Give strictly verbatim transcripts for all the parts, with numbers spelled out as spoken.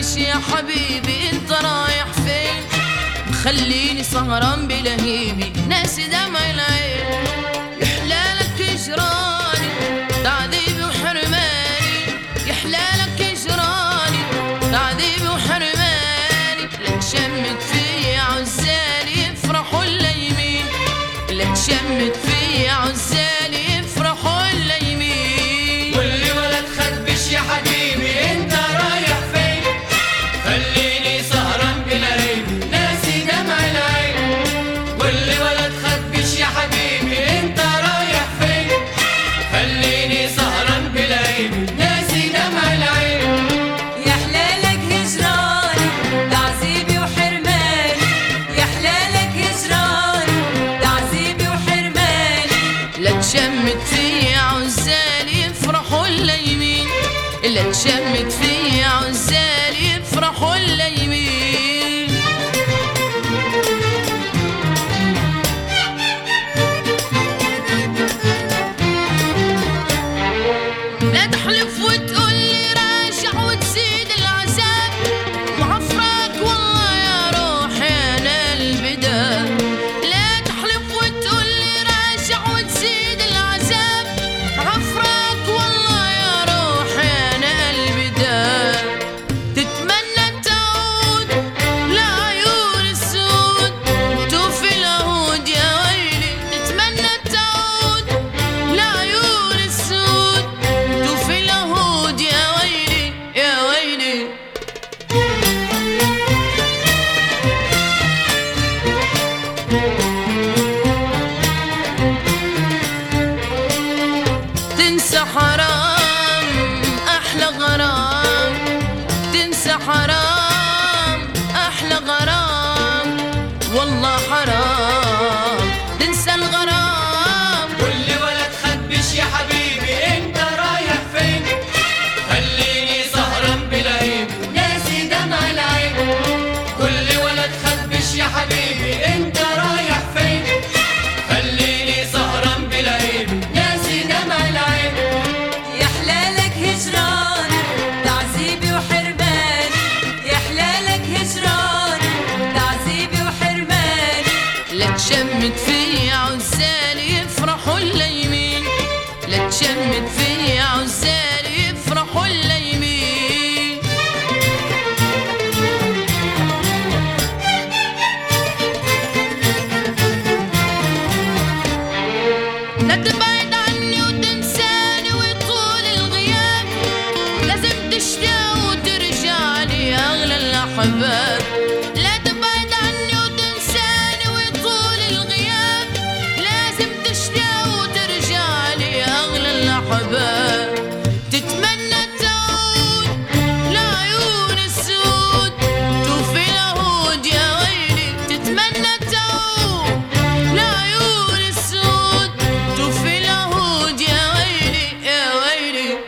تخبش يا حبيبي انت رايح فين؟ خليني سهران بلهيبي ناسي دمع العين. يحلالك اجراني تعذيبي وحرماني، يحلالك اجراني تعذيبي وحرماني. لا تشمت فيا عزالي يفرحوا اللايمين، لا تشمت فيا عزالي يفرحوا اللايمين. واللي ولا تخبش يا حبيبي انت رايح فين؟ خليني سهران بلهيبي ناسي دمع العين. واللي ولا تخبش يا حبيبي انت رايح فين؟ خليني سهران بلهيبي ناسي دمع العين. يا حلالك هجراني تعذيبي وحرماني، يا حلالك هجراني تعذيبي وحرماني. لا تشمت فيا عزالي يفرحوا اللايمين، لا تشمت فيا عزالي يفرحوا اللايمين. لا تحلف وتقولي راجع وتزيد العذاب، وعفراك والله يا روحي انا البداء. لا تحلف وتقولي راجع وتزيد العذاب، عفراك والله يا روحي انا البداء. تتمنى تعود لعيون السود توفي العهود يا ويلي، تتمنى تعود لعيون السود توفي العهود يا ويلي يا ويلي. تنسى حرام احلى غرام، تنسى حرام احلى غرام، والله حرام تنسى الغرام. واللي ولا تخبش يا حبيبي انت رايح فين؟ خليني سهران بلهيبي ناسي دمع العين. واللي ولا تخبش يا حبيبي انت رايح فين؟ خليني سهران بلهيبي ناسي دمع العين. يا حلالك هجراني تعذيبي وحرماني، يا حلالك هجراني تعذيبي وحرماني. لا تشمت فيا عزالي يفرحوا اللايمين، لا تشمت فيا عزالي يفرحوا اللايمين. لا تبعد عني وتنساني ويطول الغياب، لازم تشتاق وترجع لي يا اغلى الاحباب. لا تبعد عني وتنساني ويطول الغياب، لازم تشتاق وترجع لي يا اغلى الاحباب. تتمنى تعود لعيون السود توفي العهود يا ويلي، تتمنى تعود لعيون السود توفي العهود يا ويلي يا ويلي.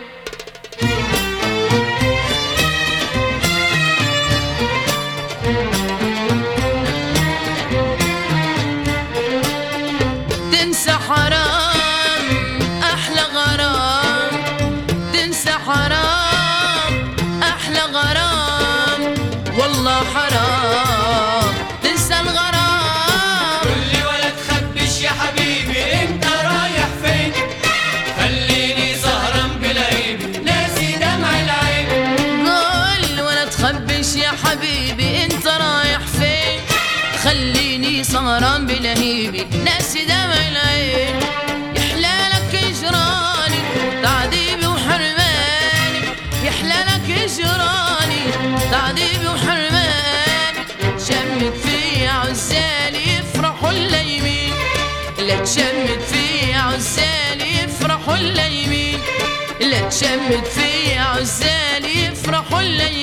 تنسى حرام احلى غرام، تنسى حرام احلى غرام، والله حرام تنسى الغرام. واللي ولا تخبش يا حبيبي انت رايح فين؟ خليني سهران بلهيبي ناسي دمع العين. قول ولا تخبش يا حبيبي انت رايح فين؟ خليني سهران بلهيبي ناسي دمع العين. يحلالك اجراني تعذيبي وحرماني، يحلالك اجراني تعذيبي وحرماني. تشمت فيا عزالي يفرحوا اللايمين، لا تشمت فيا عزالي يفرحوا اللايمين، لا تشمت فيا عزالي يفرحوا اللايمين.